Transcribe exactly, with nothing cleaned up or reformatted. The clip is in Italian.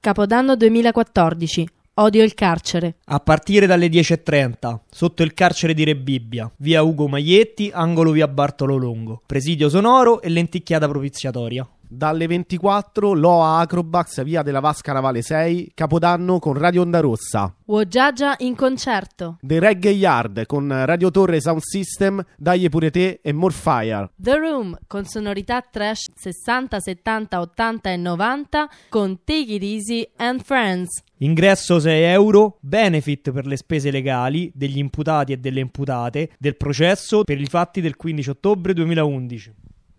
Capodanno duemilaquattordici. Odio il carcere. A partire dalle dieci e trenta, sotto il carcere di Rebibbia, via Ugo Maglietti, angolo via Bartolo Longo, presidio sonoro e lenticchiata propiziatoria. Dalle ventiquattro, L O A Acrobax, via della Vasca Navale sei, Capodanno con Radio Onda Rossa. Wojaja in concerto. The Reggae Yard con Radio Torre Sound System, Dagli Pure Te e Morfire. The Room con sonorità trash sessanta, settanta, ottanta e novanta con Take It Easy and Friends. Ingresso sei euro, benefit per le spese legali degli imputati e delle imputate del processo per i fatti del quindici ottobre duemilaundici.